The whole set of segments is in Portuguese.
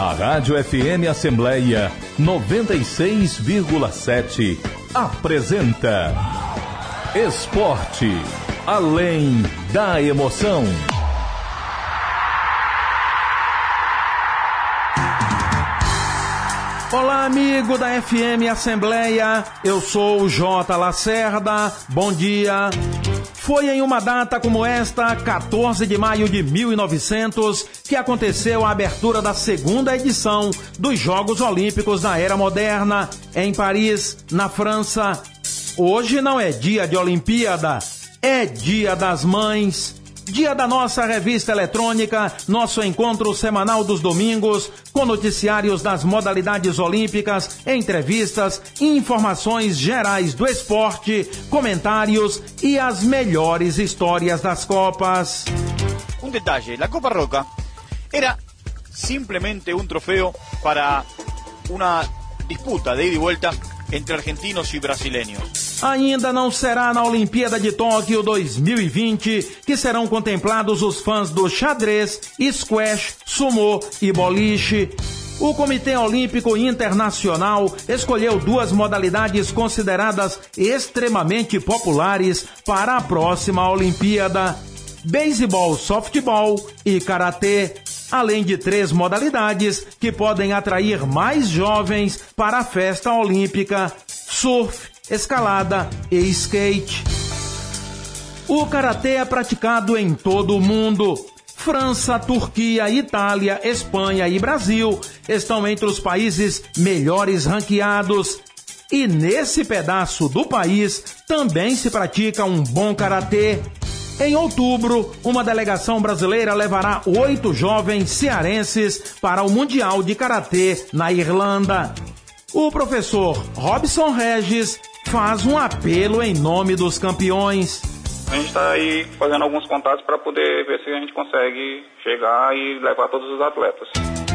A Rádio FM Assembleia 96,7 apresenta Esporte Além da Emoção. Olá, amigo da FM Assembleia, eu sou o J. Lacerda, bom dia. Foi em uma data como esta, 14 de maio de 1900, que aconteceu a abertura da segunda edição dos Jogos Olímpicos da Era Moderna, em Paris, na França. Hoje não é dia de Olimpíada, é dia das mães. Dia da nossa revista eletrônica, nosso encontro semanal dos domingos, com noticiários das modalidades olímpicas, entrevistas, informações gerais do esporte, comentários e as melhores histórias das Copas. Un detalle, la Copa Roca era simplemente un trofeo para una disputa de ida y vuelta entre argentinos e brasileños. Ainda não será na Olimpíada de Tóquio 2020 que serão contemplados os fãs do xadrez, squash, sumô e boliche. O Comitê Olímpico Internacional escolheu duas modalidades consideradas extremamente populares para a próxima Olimpíada: beisebol, softball e karatê, além de 3 modalidades que podem atrair mais jovens para a festa olímpica: surf, escalada e skate. O karatê é praticado em todo o mundo. França, Turquia, Itália, Espanha e Brasil estão entre os países melhores ranqueados. E nesse pedaço do país também se pratica um bom karatê. Em outubro, uma delegação brasileira levará 8 jovens cearenses para o Mundial de Karatê na Irlanda. O professor Robson Regis faz um apelo em nome dos campeões. A gente está aí fazendo alguns contatos para poder ver se a gente consegue chegar e levar todos os atletas.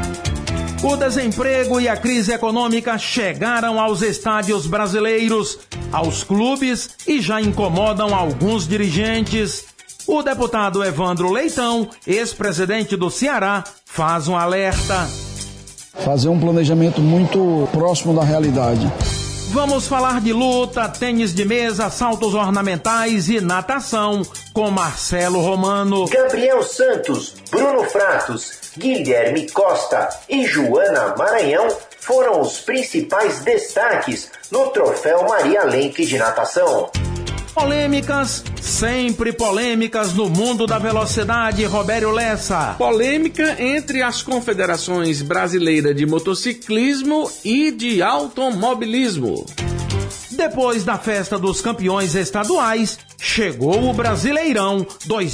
O desemprego e a crise econômica chegaram aos estádios brasileiros, aos clubes e já incomodam alguns dirigentes. O deputado Evandro Leitão, ex-presidente do Ceará, faz um alerta. Fazer um planejamento muito próximo da realidade. Vamos falar de luta, tênis de mesa, saltos ornamentais e natação com Marcelo Romano. Gabriel Santos, Bruno Fratos, Guilherme Costa e Joana Maranhão foram os principais destaques no Troféu Maria Lenk de natação. Polêmicas, sempre polêmicas no mundo da velocidade, Robério Lessa. Polêmica entre as confederações brasileiras de motociclismo e de automobilismo. Depois da festa dos campeões estaduais, chegou o Brasileirão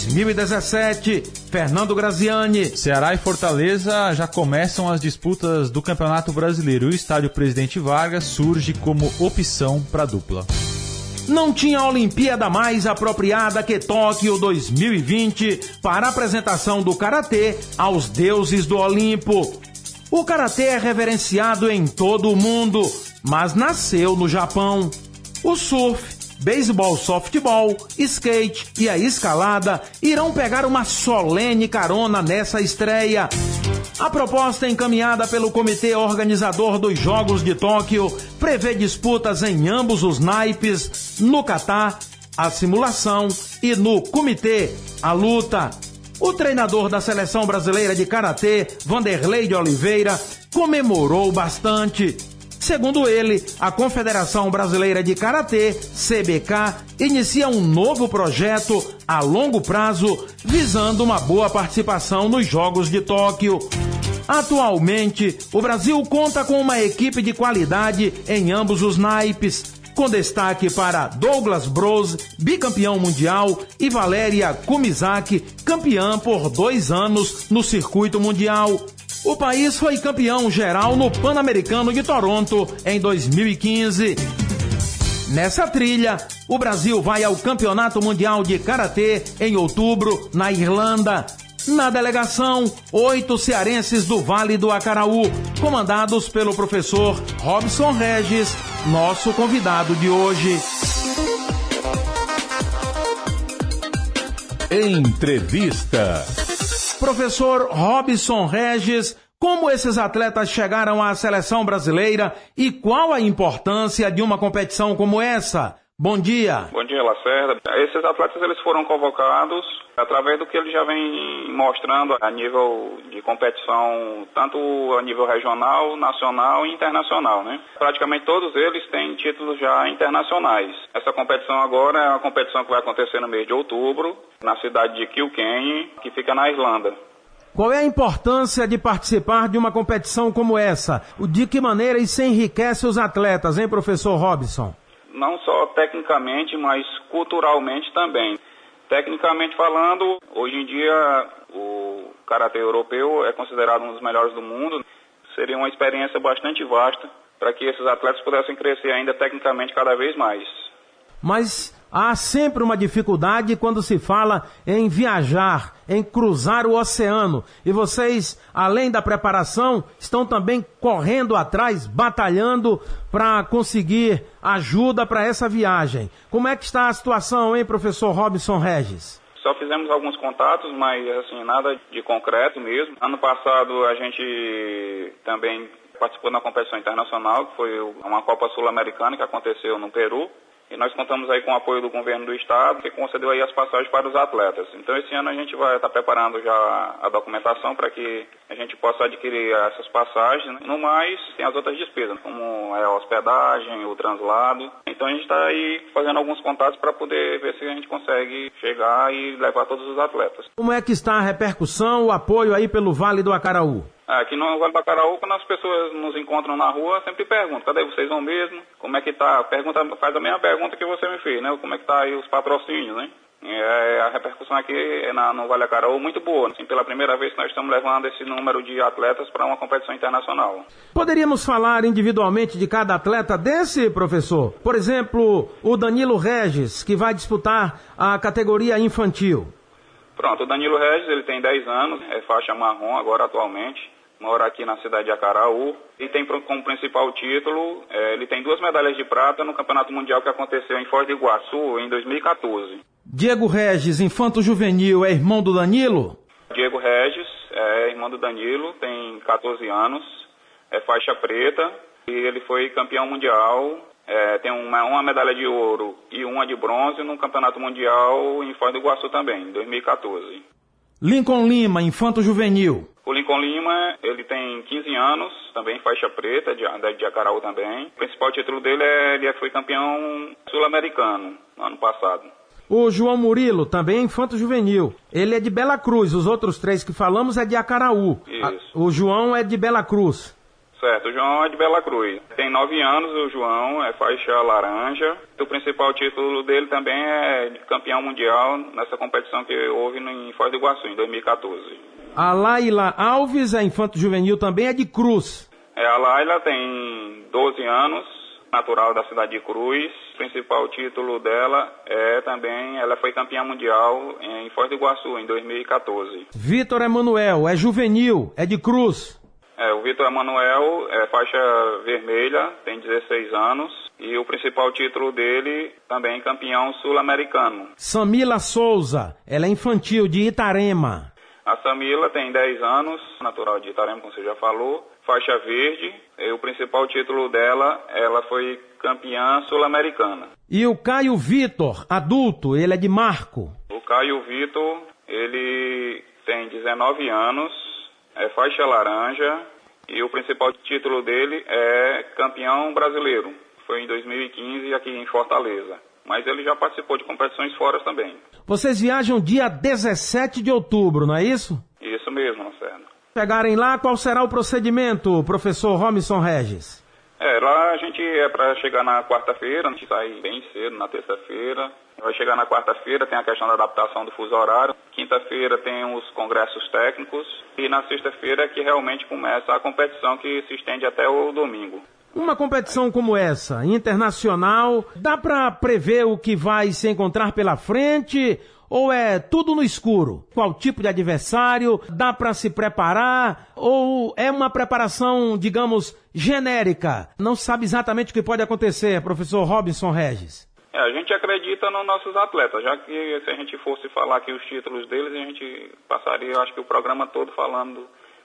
2017. Fernando Graziani. Ceará e Fortaleza já começam as disputas do Campeonato Brasileiro. O estádio Presidente Vargas surge como opção para a dupla. Não tinha Olimpíada mais apropriada que Tóquio 2020 para a apresentação do karatê aos deuses do Olimpo. O karatê é reverenciado em todo o mundo, mas nasceu no Japão. O surf, beisebol, softball, skate e a escalada irão pegar uma solene carona nessa estreia. A proposta encaminhada pelo comitê organizador dos Jogos de Tóquio prevê disputas em ambos os naipes, no kata, a simulação, e no comitê, a luta. O treinador da seleção brasileira de karatê, Vanderlei de Oliveira, comemorou bastante. Segundo ele, a Confederação Brasileira de Karatê, CBK, inicia um novo projeto a longo prazo, visando uma boa participação nos Jogos de Tóquio. Atualmente, o Brasil conta com uma equipe de qualidade em ambos os naipes, com destaque para Douglas Bros, bicampeão mundial, e Valéria Kumizaki, campeã por 2 anos no circuito mundial. O país foi campeão geral no Pan-Americano de Toronto em 2015. Nessa trilha, o Brasil vai ao Campeonato Mundial de Karatê em outubro, na Irlanda. Na delegação, 8 cearenses do Vale do Acaraú, comandados pelo professor Robson Regis, nosso convidado de hoje. Entrevista. Professor Robson Regis, Como esses atletas chegaram à seleção brasileira e qual a importância de uma competição como essa? Bom dia. Bom dia, Lacerda. Esses atletas eles foram convocados através do que eles já vêm mostrando a nível de competição, tanto a nível regional, nacional e internacional, né? Praticamente todos eles têm títulos já internacionais. Essa competição agora é uma competição que vai acontecer no mês de outubro, na cidade de Kilkenny, que fica na Irlanda. Qual é a importância de participar de uma competição como essa? De que maneira isso enriquece os atletas, hein, professor Robson? Não só tecnicamente, mas culturalmente também. Tecnicamente falando, hoje em dia o karatê europeu é considerado um dos melhores do mundo. Seria uma experiência bastante vasta para que esses atletas pudessem crescer ainda tecnicamente cada vez mais. Mas há sempre uma dificuldade quando se fala em viajar, em cruzar o oceano. E vocês, além da preparação, estão também correndo atrás, batalhando para conseguir ajuda para essa viagem. Como é que está a situação, hein, professor Robson Regis? Só fizemos alguns contatos, mas assim, nada de concreto mesmo. Ano passado a gente também participou na competição internacional, que foi uma Copa Sul-Americana que aconteceu no Peru. E nós contamos aí com o apoio do governo do estado, que concedeu aí as passagens para os atletas. Então esse ano a gente vai estar preparando já a documentação para que a gente possa adquirir essas passagens, né? No mais, tem as outras despesas, como a hospedagem, o translado. Então a gente está aí fazendo alguns contatos para poder ver se a gente consegue chegar e levar todos os atletas. Como é que está a repercussão, o apoio aí pelo Vale do Acaraú? Aqui no Vale do Acaraú, quando as pessoas nos encontram na rua, sempre perguntam, cadê vocês vão mesmo? Como é que tá? Faz a mesma pergunta que você me fez, né? Como é que tá aí os patrocínios, né? A repercussão aqui no Vale do Acaraú muito boa. Assim, pela primeira vez que nós estamos levando esse número de atletas para uma competição internacional. Poderíamos falar individualmente de cada atleta desse, professor? Por exemplo, o Danilo Regis, que vai disputar a categoria infantil. Pronto, o Danilo Regis, ele tem 10 anos, é faixa marrom agora atualmente. Mora aqui na cidade de Acaraú e tem como principal título, ele tem 2 medalhas de prata no Campeonato Mundial que aconteceu em Foz do Iguaçu em 2014. Diego Regis, infanto juvenil, é irmão do Danilo? Diego Regis é irmão do Danilo, tem 14 anos, é faixa preta e ele foi campeão mundial, tem uma medalha de ouro e uma de bronze no Campeonato Mundial em Foz do Iguaçu também, em 2014. Lincoln Lima, infanto juvenil. O Lincoln Lima, ele tem 15 anos, também faixa preta, de Acaraú também. O principal título dele ele foi campeão sul-americano, no ano passado. O João Murilo, também infanto juvenil. Ele é de Bela Cruz, os outros 3 que falamos é de Acaraú. Isso. O João é de Bela Cruz. Certo, o João é de Bela Cruz. Tem 9 anos, o João é faixa laranja. O principal título dele também é de campeão mundial nessa competição que houve em Foz do Iguaçu, em 2014. A Laila Alves, a infanto juvenil, também é de Cruz. A Laila tem 12 anos, natural da cidade de Cruz. O principal título dela ela foi campeã mundial em Foz do Iguaçu, em 2014. Vitor Emanuel, é juvenil, é de Cruz. O Vitor Emanuel é faixa vermelha, tem 16 anos. E o principal título dele também campeão sul-americano. Samila Souza, ela é infantil, de Itarema. A Samila tem 10 anos, natural de Itarema, como você já falou, faixa verde. E o principal título dela, ela foi campeã sul-americana. E o Caio Vitor, adulto, ele é de Marco. O Caio Vitor, ele tem 19 anos, é faixa laranja. E o principal título dele é campeão brasileiro. Foi em 2015 aqui em Fortaleza. Mas ele já participou de competições fora também. Vocês viajam dia 17 de outubro, não é isso? Isso mesmo, Lacerda. Chegarem lá, qual será o procedimento, professor Robson Regis? Lá a gente para chegar na quarta-feira, a gente sai bem cedo, na terça-feira. Vai chegar na quarta-feira, tem a questão da adaptação do fuso horário. Quinta-feira tem os congressos técnicos. E na sexta-feira é que realmente começa a competição que se estende até o domingo. Uma competição como essa, internacional, dá para prever o que vai se encontrar pela frente ou é tudo no escuro? Qual tipo de adversário? Dá para se preparar ou é uma preparação, digamos, genérica? Não se sabe exatamente o que pode acontecer, professor Robson Regis. A gente acredita nos nossos atletas, já que se a gente fosse falar aqui os títulos deles, a gente passaria, eu acho que o programa todo falando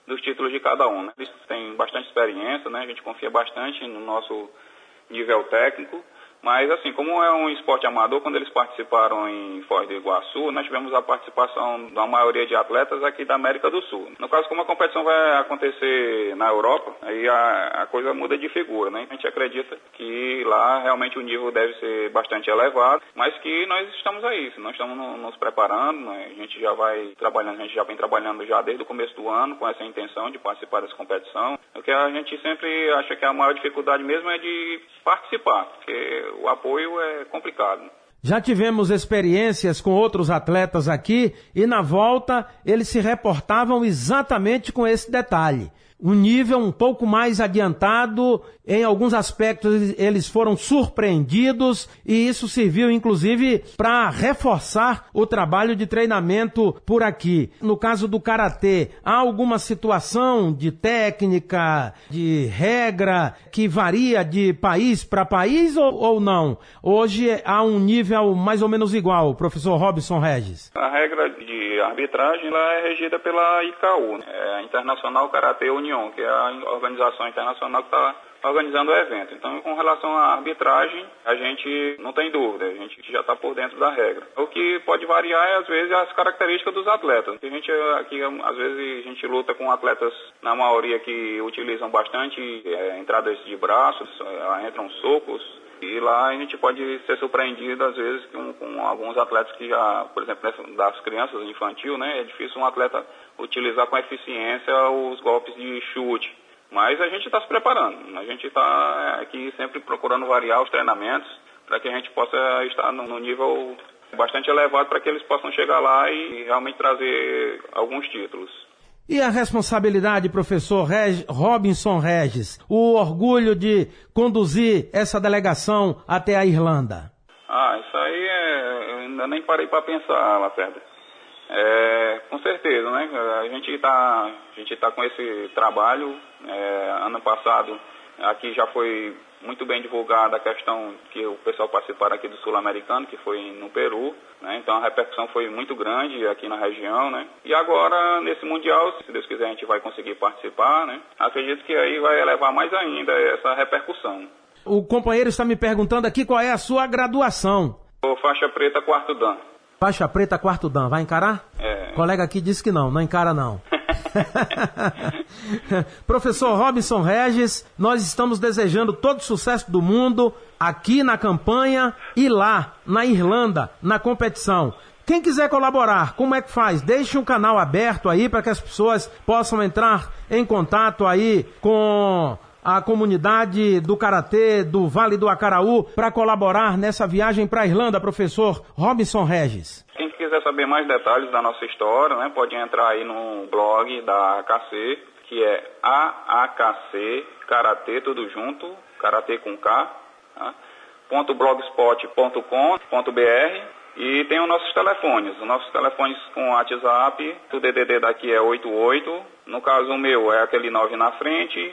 dos títulos de cada um, né? Eles têm bastante experiência, né? A gente confia bastante no nosso nível técnico. Mas, assim, como é um esporte amador, quando eles participaram em Foz do Iguaçu, nós tivemos a participação da maioria de atletas aqui da América do Sul. No caso, como a competição vai acontecer na Europa, aí a coisa muda de figura, né? A gente acredita que lá realmente o nível deve ser bastante elevado, mas que nós estamos aí, nós estamos nos preparando, né? A gente já vai trabalhando, a gente já vem trabalhando já desde o começo do ano com essa intenção de participar dessa competição. O que a gente sempre acha que a maior dificuldade mesmo é de participar, porque o apoio é complicado. Já tivemos experiências com outros atletas aqui e na volta eles se reportavam exatamente com esse detalhe. Um nível um pouco mais adiantado, em alguns aspectos eles foram surpreendidos e isso serviu inclusive para reforçar o trabalho de treinamento por aqui. No caso do karatê, há alguma situação de técnica, de regra que varia de país para país ou não? Hoje há um nível mais ou menos igual, professor Robson Regis. A regra de arbitragem ela é regida pela ICAU, né? É a Internacional Karatê Union, que é a organização internacional que está organizando o evento. Então, com relação à arbitragem, a gente não tem dúvida, a gente já está por dentro da regra. O que pode variar é, às vezes, as características dos atletas. A gente aqui, às vezes, a gente luta com atletas, na maioria, que utilizam bastante entradas de braços, entram socos, e lá a gente pode ser surpreendido, às vezes, com alguns atletas que já, por exemplo, das crianças infantil, né, é difícil um atleta utilizar com eficiência os golpes de chute. Mas a gente está se preparando, a gente está aqui sempre procurando variar os treinamentos para que a gente possa estar no nível bastante elevado para que eles possam chegar lá e realmente trazer alguns títulos. E a responsabilidade, professor Robson Regis, o orgulho de conduzir essa delegação até a Irlanda? Isso aí eu ainda nem parei para pensar, Lacerda. Com certeza, né? A gente tá com esse trabalho. Ano passado aqui já foi muito bem divulgada a questão que o pessoal participaram aqui do Sul-Americano, que foi no Peru, né? Então a repercussão foi muito grande aqui na região, né? E agora, nesse Mundial, se Deus quiser, a gente vai conseguir participar, né? Acredito que aí vai elevar mais ainda essa repercussão. O companheiro está me perguntando aqui qual é a sua graduação. Faixa preta, quarto dan. Faixa preta, quarto dan. Vai encarar? O colega aqui disse que não encara não. Professor Robson Regis, nós estamos desejando todo o sucesso do mundo aqui na campanha e lá, na Irlanda, na competição. Quem quiser colaborar, como é que faz? Deixe um canal aberto aí para que as pessoas possam entrar em contato aí com a comunidade do Karatê do Vale do Acaraú para colaborar nessa viagem para a Irlanda, professor Robson Regis. Quem quiser saber mais detalhes da nossa história, né, pode entrar aí no blog da AKC, que é AAKC Karatê, tudo junto, Karatê com K, tá? .blogspot.com.br. E tem os nossos telefones com WhatsApp, o DDD daqui é 88, no caso o meu é aquele 9 na frente,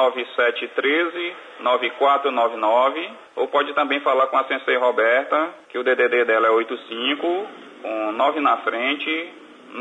9713-9499, ou pode também falar com a Sensei Roberta, que o DDD dela é 85, com 9 na frente,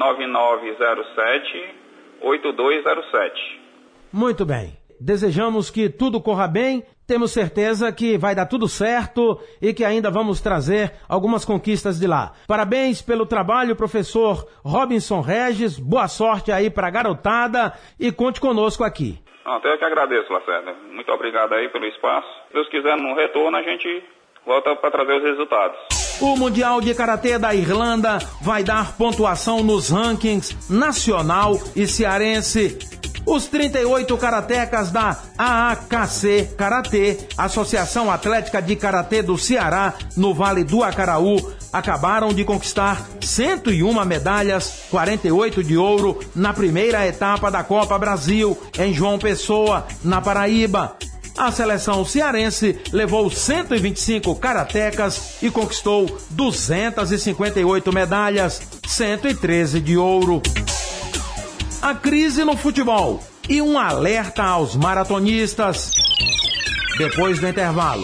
9907-8207. Muito bem. Desejamos que tudo corra bem, temos certeza que vai dar tudo certo e que ainda vamos trazer algumas conquistas de lá. Parabéns pelo trabalho, professor Robson Regis, boa sorte aí para a garotada e conte conosco aqui. Até eu que agradeço, Lacerda. Muito obrigado aí pelo espaço. Se Deus quiser, no retorno a gente volta para trazer os resultados. O Mundial de Karatê da Irlanda vai dar pontuação nos rankings nacional e cearense. Os 38 karatecas da AAKC Karatê, Associação Atlética de Karatê do Ceará, no Vale do Acaraú, acabaram de conquistar 101 medalhas, 48 de ouro, na primeira etapa da Copa Brasil, em João Pessoa, na Paraíba. A seleção cearense levou 125 karatecas e conquistou 258 medalhas, 113 de ouro. A crise no futebol e um alerta aos maratonistas. Depois do intervalo.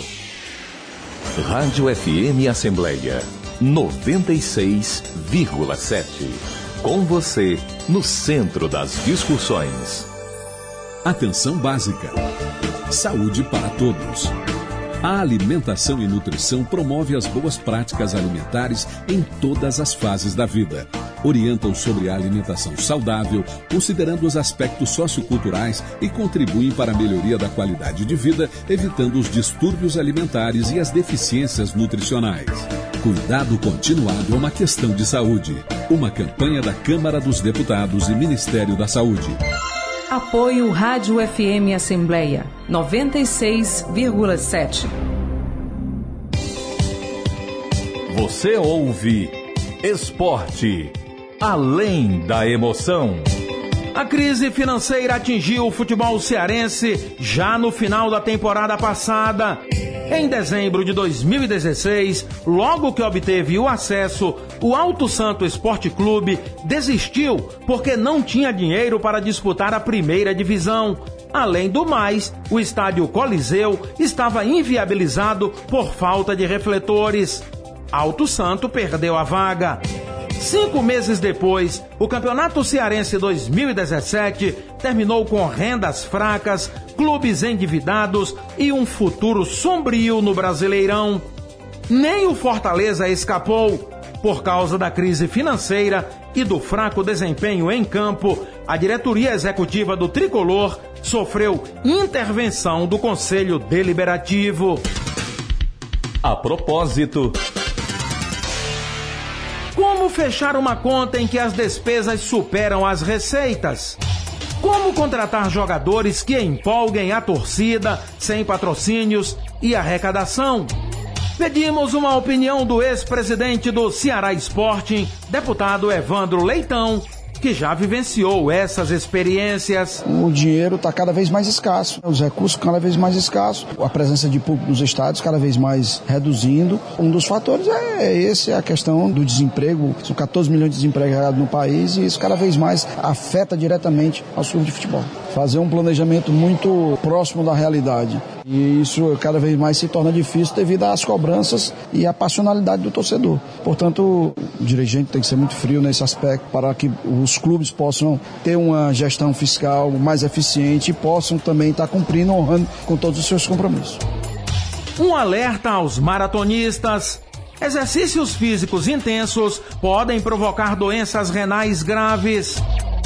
Rádio FM Assembleia 96,7. Com você, no centro das discussões. Atenção básica. Saúde para todos. A alimentação e nutrição promove as boas práticas alimentares em todas as fases da vida. Orientam sobre a alimentação saudável, considerando os aspectos socioculturais e contribuem para a melhoria da qualidade de vida, evitando os distúrbios alimentares e as deficiências nutricionais. Cuidado continuado é uma questão de saúde. Uma campanha da Câmara dos Deputados e Ministério da Saúde. Apoio Rádio FM Assembleia 96,7. Você ouve Esporte, além da emoção. A crise financeira atingiu o futebol cearense já no final da temporada passada. Em dezembro de 2016, logo que obteve o acesso, o Alto Santo Esporte Clube desistiu porque não tinha dinheiro para disputar a primeira divisão. Além do mais, o estádio Coliseu estava inviabilizado por falta de refletores. Alto Santo perdeu a vaga. 5 meses depois, o Campeonato Cearense 2017 terminou com rendas fracas, clubes endividados e um futuro sombrio no Brasileirão. Nem o Fortaleza escapou. Por causa da crise financeira e do fraco desempenho em campo, a diretoria executiva do Tricolor sofreu intervenção do Conselho Deliberativo. A propósito... Como fechar uma conta em que as despesas superam as receitas? Como contratar jogadores que empolguem a torcida sem patrocínios e arrecadação? Pedimos uma opinião do ex-presidente do Ceará Sporting, deputado Evandro Leitão, que já vivenciou essas experiências. O dinheiro está cada vez mais escasso, os recursos cada vez mais escassos, a presença de público nos estádios cada vez mais reduzindo. Um dos fatores é a questão do desemprego. São 14 milhões de desempregados no país e isso cada vez mais afeta diretamente ao clube de futebol. Fazer um planejamento muito próximo da realidade. E isso cada vez mais se torna difícil devido às cobranças e à passionalidade do torcedor. Portanto, o dirigente tem que ser muito frio nesse aspecto para que os clubes possam ter uma gestão fiscal mais eficiente e possam também estar cumprindo, honrando com todos os seus compromissos. Um alerta aos maratonistas. Exercícios físicos intensos podem provocar doenças renais graves.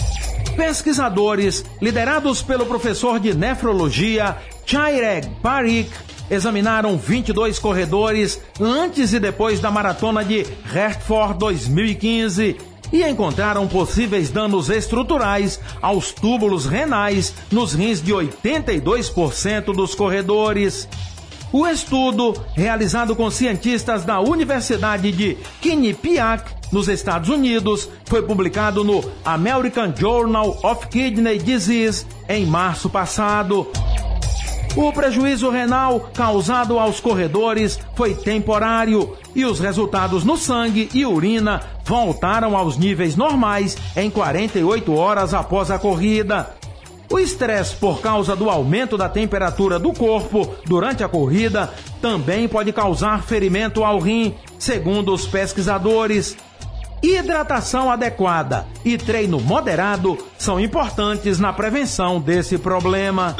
Pesquisadores, liderados pelo professor de nefrologia Chirag Parikh, examinaram 22 corredores antes e depois da maratona de Hertford 2015 e encontraram possíveis danos estruturais aos túbulos renais nos rins de 82% dos corredores. O estudo, realizado com cientistas da Universidade de Quinnipiac, nos Estados Unidos, foi publicado no American Journal of Kidney Disease em março passado. O prejuízo renal causado aos corredores foi temporário e os resultados no sangue e urina voltaram aos níveis normais em 48 horas após a corrida. O estresse por causa do aumento da temperatura do corpo durante a corrida também pode causar ferimento ao rim, segundo os pesquisadores. Hidratação adequada e treino moderado são importantes na prevenção desse problema.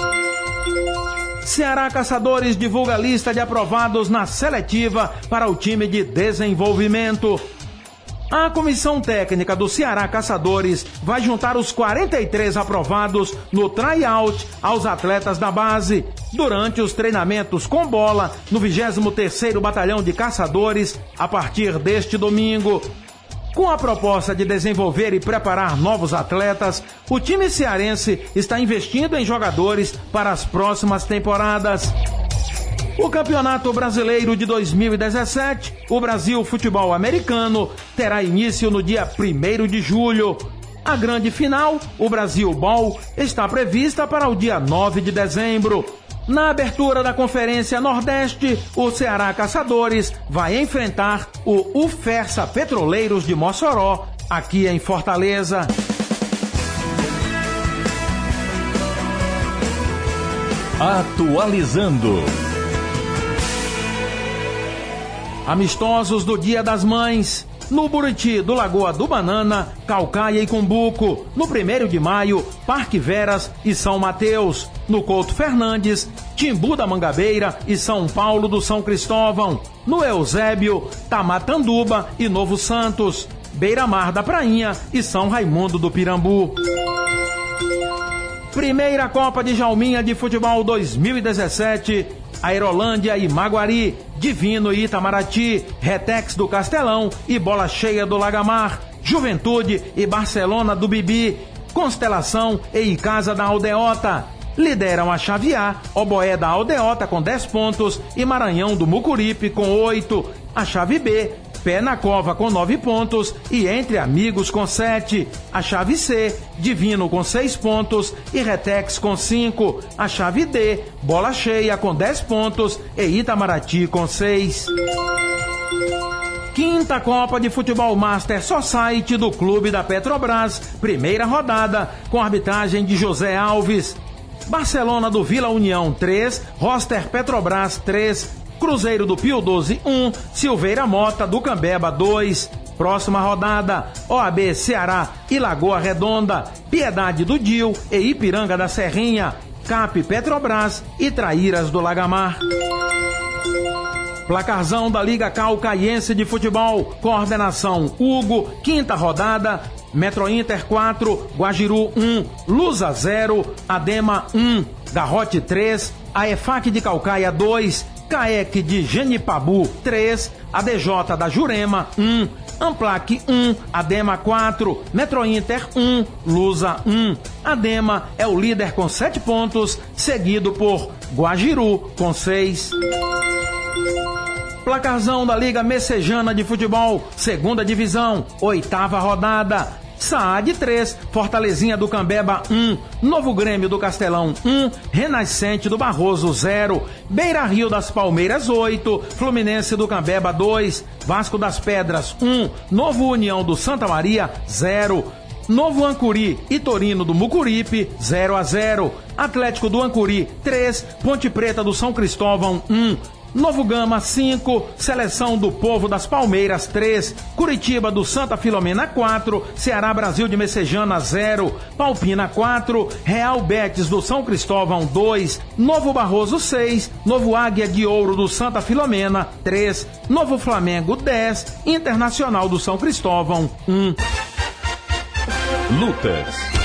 Ceará Caçadores divulga a lista de aprovados na seletiva para o time de desenvolvimento. A comissão técnica do Ceará Caçadores vai juntar os 43 aprovados no tryout aos atletas da base durante os treinamentos com bola no 23º Batalhão de Caçadores a partir deste domingo. Com a proposta de desenvolver e preparar novos atletas, o time cearense está investindo em jogadores para as próximas temporadas. O Campeonato Brasileiro de 2017, o Brasil Futebol Americano, terá início no dia 1º de julho. A grande final, o Brasil Ball, está prevista para o dia 9 de dezembro. Na abertura da Conferência Nordeste, o Ceará Caçadores vai enfrentar o Ufersa Petroleiros de Mossoró, aqui em Fortaleza. Atualizando. Amistosos do Dia das Mães. No Buriti do Lagoa do Banana, Caucaia e Cumbuco. No 1º de maio, Parque Veras e São Mateus. No Couto Fernandes, Timbu da Mangabeira e São Paulo do São Cristóvão. No Eusébio, Tamatanduba e Novo Santos. Beira-Mar da Prainha e São Raimundo do Pirambu. Primeira Copa de Jalminha de Futebol 2017, Aerolândia e Maguari, Divino e Itamaraty, Retex do Castelão e Bola Cheia do Lagamar, Juventude e Barcelona do Bibi, Constelação e Icasa da Aldeota. Lideram a chave A, Oboé da Aldeota com 10 pontos e Maranhão do Mucuripe com 8. A chave B, Pé na Cova com 9 pontos e Entre Amigos com 7. A chave C, Divino com 6 pontos e Retex com 5. A chave D, Bola Cheia com 10 pontos e Itamaraty com 6. Quinta Copa de Futebol Master Society do Clube da Petrobras, primeira rodada, com arbitragem de José Alves. Barcelona do Vila União 3, Roster Petrobras 3, Cruzeiro do Pio 12 1, Silveira Mota do Cambeba 2. Próxima rodada, OAB Ceará e Lagoa Redonda, Piedade do Dil e Ipiranga da Serrinha, CAP Petrobras e Traíras do Lagamar. Placarzão da Liga Caucaiense de Futebol, coordenação Hugo, quinta rodada, Metro Inter 4, Guajiru 1, Lusa 0, Adema 1, Garrote 3, AEFAC de Caucaia 2, CAEC de Genipabu 3, ADJ da Jurema 1, Amplac 1, Adema 4, Metro Inter 1, Lusa 1. Adema é o líder com 7 pontos, seguido por Guajiru com 6. Placarzão da Liga Messejana de Futebol, segunda divisão, oitava rodada. Saad 3, Fortalezinha do Cambeba 1, Novo Grêmio do Castelão 1, Renascente do Barroso 0, Beira Rio das Palmeiras 8, Fluminense do Cambeba 2, Vasco das Pedras 1, Novo União do Santa Maria 0, Novo Ancuri e Torino do Mucuripe 0-0, Atlético do Ancuri 3, Ponte Preta do São Cristóvão 1, Novo Gama 5, Seleção do Povo das Palmeiras 3, Curitiba do Santa Filomena 4, Ceará Brasil de Messejana 0, Palpina 4, Real Betis do São Cristóvão 2, Novo Barroso 6, Novo Águia de Ouro do Santa Filomena 3, Novo Flamengo 10, Internacional do São Cristóvão 1. Lutas.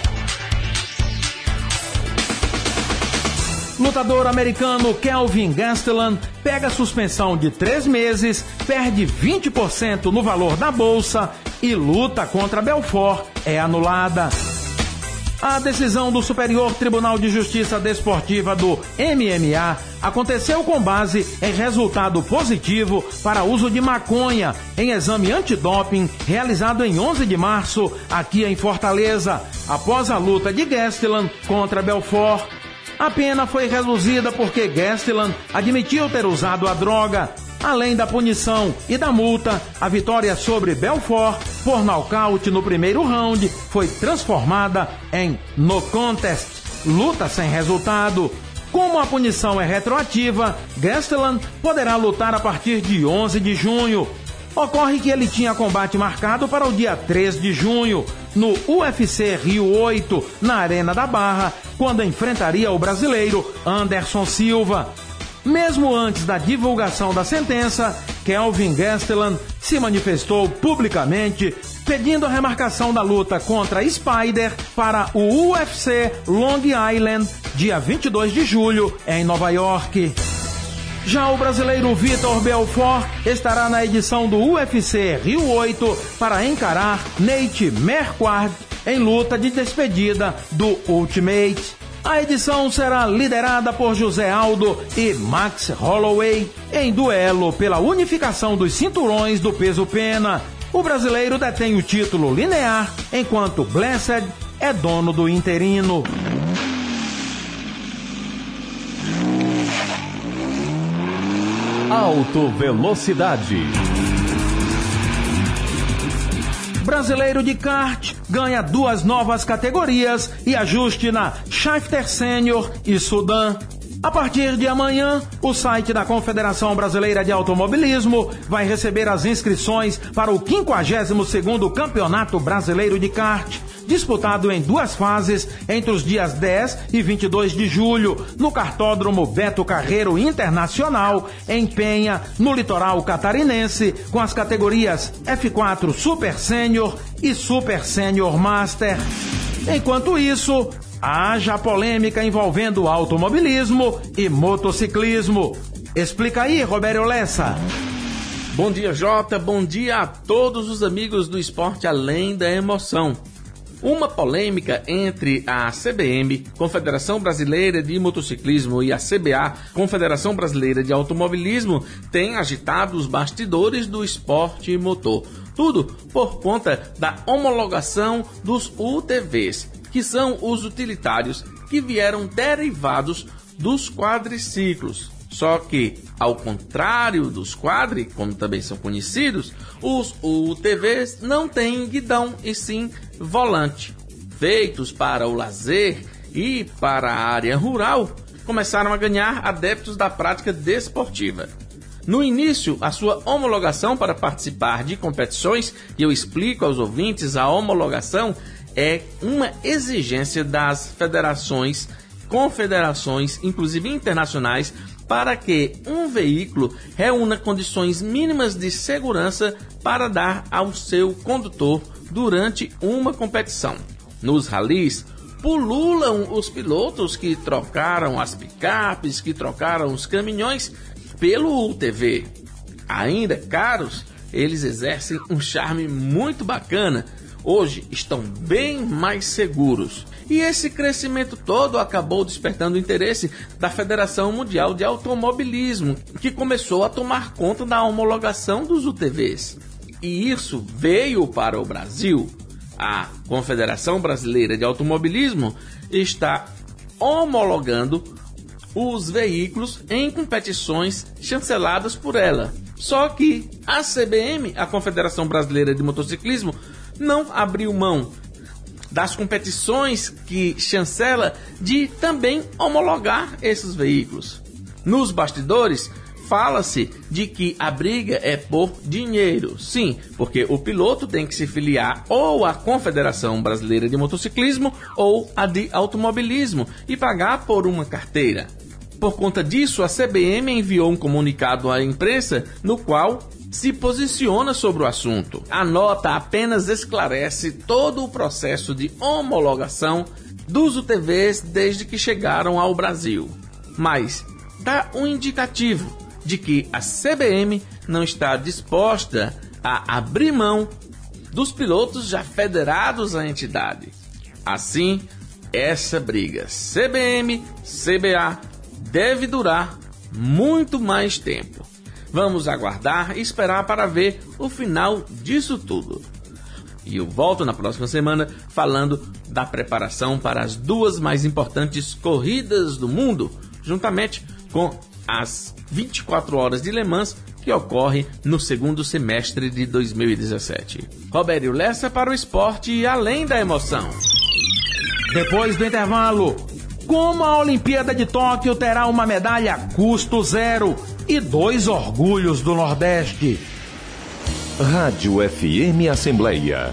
Lutador americano Kelvin Gastelum pega suspensão de 3 meses, perde 20% no valor da bolsa e luta contra Belfort é anulada. A decisão do Superior Tribunal de Justiça Desportiva do MMA aconteceu com base em resultado positivo para uso de maconha em exame antidoping realizado em 11 de março aqui em Fortaleza, após a luta de Gastelum contra Belfort. A pena foi reduzida porque Gastelum admitiu ter usado a droga. Além da punição e da multa, a vitória sobre Belfort por nocaute no primeiro round foi transformada em no contest, luta sem resultado. Como a punição é retroativa, Gastelum poderá lutar a partir de 11 de junho. Ocorre que ele tinha combate marcado para o dia 3 de junho, no UFC Rio 8, na Arena da Barra, quando enfrentaria o brasileiro Anderson Silva. Mesmo antes da divulgação da sentença, Kelvin Gastelum se manifestou publicamente pedindo a remarcação da luta contra Spider para o UFC Long Island, dia 22 de julho, em Nova York. Já o brasileiro Vitor Belfort estará na edição do UFC Rio 8 para encarar Nate Marquardt em luta de despedida do Ultimate. A edição será liderada por José Aldo e Max Holloway em duelo pela unificação dos cinturões do peso pena. O brasileiro detém o título linear, enquanto Blessed é dono do interino. Alto Velocidade. Brasileiro de kart ganha 2 novas categorias e ajuste na Shafter Sênior e Sudan. A partir de amanhã, o site da Confederação Brasileira de Automobilismo vai receber as inscrições para o 52º Campeonato Brasileiro de Kart, disputado em 2 fases entre os dias 10 e 22 de julho, no Kartódromo Beto Carreiro Internacional, em Penha, no litoral catarinense, com as categorias F4 Super Sênior e Super Sênior Master. Enquanto isso, haja polêmica envolvendo automobilismo e motociclismo. Explica aí, Robério Lessa. Bom dia, Jota. Bom dia a todos os amigos do esporte além da emoção. Uma polêmica entre a CBM, Confederação Brasileira de Motociclismo, e a CBA, Confederação Brasileira de Automobilismo, tem agitado os bastidores do esporte motor. Tudo por conta da homologação dos UTVs, que são os utilitários que vieram derivados dos quadriciclos. Só que, ao contrário dos quadri, como também são conhecidos, os UTVs não têm guidão e sim volante. Feitos para o lazer e para a área rural, começaram a ganhar adeptos da prática desportiva. No início, a sua homologação para participar de competições, e eu explico aos ouvintes, a homologação é uma exigência das federações, confederações, inclusive internacionais, para que um veículo reúna condições mínimas de segurança para dar ao seu condutor durante uma competição. Nos ralis, pululam os pilotos que trocaram as picapes, que trocaram os caminhões pelo UTV. Ainda caros, eles exercem um charme muito bacana. Hoje estão bem mais seguros. E esse crescimento todo acabou despertando o interesse da Federação Mundial de Automobilismo, que começou a tomar conta da homologação dos UTVs. E isso veio para o Brasil. A Confederação Brasileira de Automobilismo está homologando os veículos em competições chanceladas por ela. Só que a CBM, a Confederação Brasileira de Motociclismo, não abriu mão das competições que chancela de também homologar esses veículos. Nos bastidores, fala-se de que a briga é por dinheiro. Sim, porque o piloto tem que se filiar ou à Confederação Brasileira de Motociclismo ou à de Automobilismo e pagar por uma carteira. Por conta disso, a CBM enviou um comunicado à imprensa no qual se posiciona sobre o assunto. A nota apenas esclarece todo o processo de homologação dos UTVs desde que chegaram ao Brasil, mas dá um indicativo de que a CBM não está disposta a abrir mão dos pilotos já federados à entidade. Assim, essa briga CBM-CBA deve durar muito mais tempo. Vamos aguardar e esperar para ver o final disso tudo. E eu volto na próxima semana falando da preparação para as 2 mais importantes corridas do mundo, juntamente com as 24 horas de Le Mans, que ocorre no segundo semestre de 2017. Robério Lessa para o esporte e além da emoção. Depois do intervalo, como a Olimpíada de Tóquio terá uma medalha custo zero e 2 orgulhos do Nordeste. Rádio FM Assembleia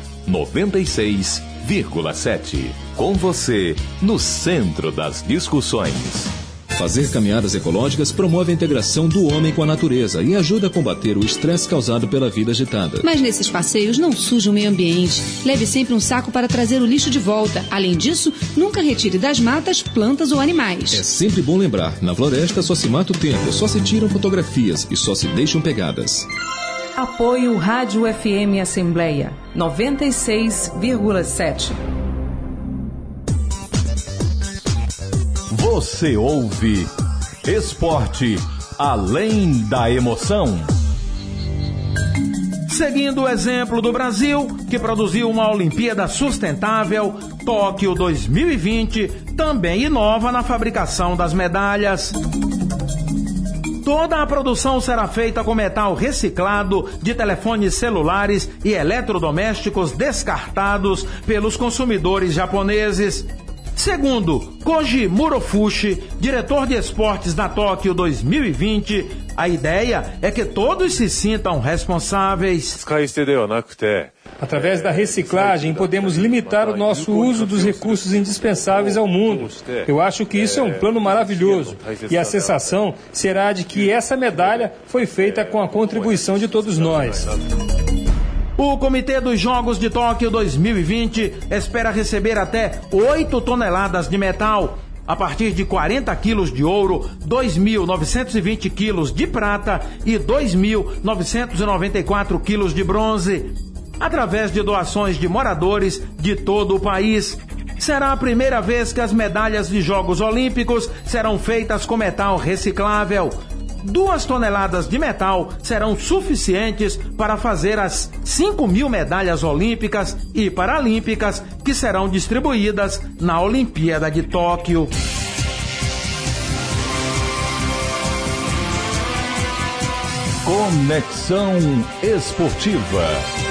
96,7. Com você, no centro das discussões. Fazer caminhadas ecológicas promove a integração do homem com a natureza e ajuda a combater o estresse causado pela vida agitada. Mas nesses passeios não suja o meio ambiente. Leve sempre um saco para trazer o lixo de volta. Além disso, nunca retire das matas, plantas ou animais. É sempre bom lembrar, na floresta só se mata o tempo, só se tiram fotografias e só se deixam pegadas. Apoio Rádio FM Assembleia 96,7. Você ouve Esporte Além da Emoção. Seguindo o exemplo do Brasil, que produziu uma Olimpíada sustentável, Tóquio 2020 também inova na fabricação das medalhas. Toda a produção será feita com metal reciclado de telefones celulares e eletrodomésticos descartados pelos consumidores japoneses. Segundo Koji Murofushi, diretor de esportes da Tóquio 2020, a ideia é que todos se sintam responsáveis. Através da reciclagem, podemos limitar o nosso uso dos recursos indispensáveis ao mundo. Eu acho que isso é um plano maravilhoso. E a sensação será de que essa medalha foi feita com a contribuição de todos nós. O Comitê dos Jogos de Tóquio 2020 espera receber até 8 toneladas de metal, a partir de 40 quilos de ouro, 2.920 quilos de prata e 2.994 quilos de bronze, através de doações de moradores de todo o país. Será a primeira vez que as medalhas de Jogos Olímpicos serão feitas com metal reciclável. 2 toneladas de metal serão suficientes para fazer as 5.000 medalhas olímpicas e paralímpicas que serão distribuídas na Olimpíada de Tóquio. Conexão Esportiva.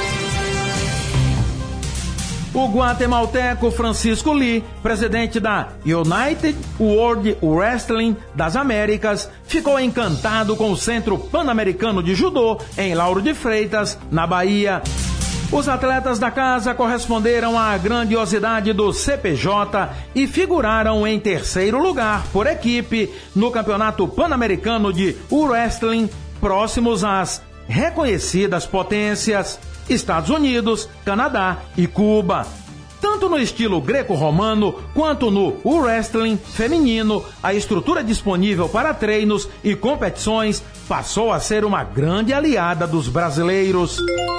O guatemalteco Francisco Lee, presidente da United World Wrestling das Américas, ficou encantado com o Centro Pan-Americano de Judô em Lauro de Freitas, na Bahia. Os atletas da casa corresponderam à grandiosidade do CPJ e figuraram em 3º lugar por equipe no Campeonato Pan-Americano de Wrestling, próximos às reconhecidas potências Estados Unidos, Canadá e Cuba. Tanto no estilo greco-romano quanto no wrestling feminino, a estrutura disponível para treinos e competições passou a ser uma grande aliada dos brasileiros.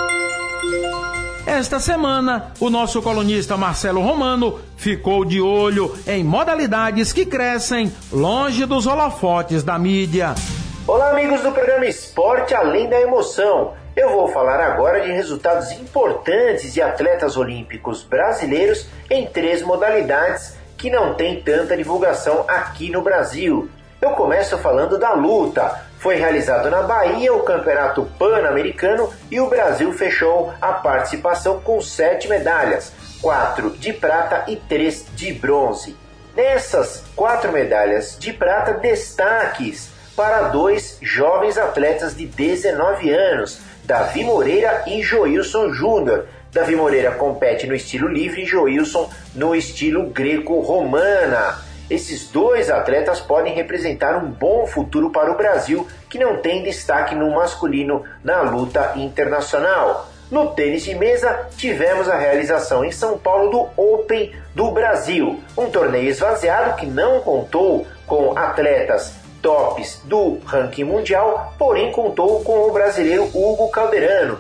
Esta semana, o nosso colunista Marcelo Romano ficou de olho em modalidades que crescem longe dos holofotes da mídia. Olá, amigos do programa Esporte Além da Emoção. Eu vou falar agora de resultados importantes de atletas olímpicos brasileiros em 3 modalidades que não têm tanta divulgação aqui no Brasil. Eu começo falando da luta. Foi realizado na Bahia o Campeonato Pan-Americano e o Brasil fechou a participação com 7 medalhas, 4 de prata e 3 de bronze. Nessas 4 medalhas de prata, destaques para 2 jovens atletas de 19 anos, Davi Moreira e Joilson Júnior. Davi Moreira compete no estilo livre e Joilson no estilo greco-romana. Esses 2 atletas podem representar um bom futuro para o Brasil, que não tem destaque no masculino na luta internacional. No tênis de mesa, tivemos a realização em São Paulo do Open do Brasil, um torneio esvaziado que não contou com atletas tops do ranking mundial, porém contou com o brasileiro Hugo Calderano,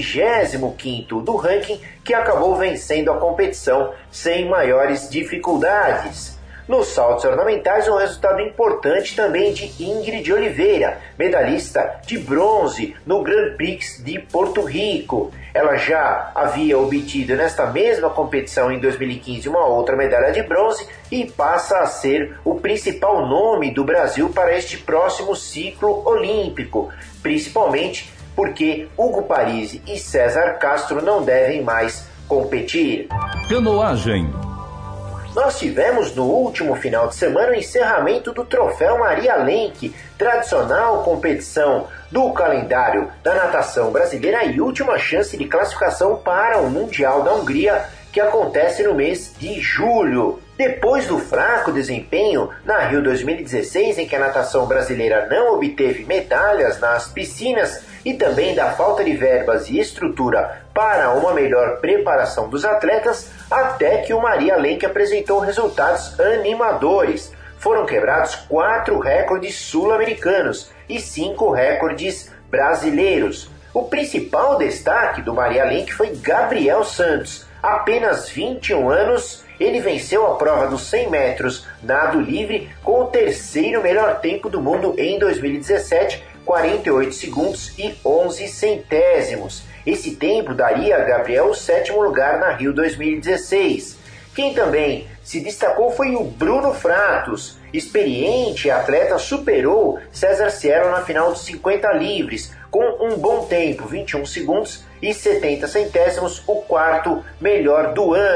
25º do ranking, que acabou vencendo a competição sem maiores dificuldades. Nos saltos ornamentais, um resultado importante também de Ingrid Oliveira, medalhista de bronze no Grand Prix de Porto Rico. Ela já havia obtido nesta mesma competição em 2015 uma outra medalha de bronze e passa a ser o principal nome do Brasil para este próximo ciclo olímpico, principalmente porque Hugo Parisi e César Castro não devem mais competir. Canoagem. Nós tivemos no último final de semana o encerramento do Troféu Maria Lenk, tradicional competição do calendário da natação brasileira e última chance de classificação para o Mundial da Hungria, que acontece no mês de julho. Depois do fraco desempenho na Rio 2016, em que a natação brasileira não obteve medalhas nas piscinas, e também da falta de verbas e estrutura para uma melhor preparação dos atletas, até que o Maria Lenk apresentou resultados animadores. Foram quebrados 4 recordes sul-americanos e 5 recordes brasileiros. O principal destaque do Maria Lenk foi Gabriel Santos. Apenas 21 anos, ele venceu a prova dos 100 metros nado livre com o 3º melhor tempo do mundo em 2017, 48 segundos e 11 centésimos. Esse tempo daria a Gabriel o 7º lugar na Rio 2016. Quem também se destacou foi o Bruno Fratos. Experiente atleta, superou César Cielo na final dos 50 livres, com um bom tempo, 21 segundos e 70 centésimos, o 4º melhor do ano.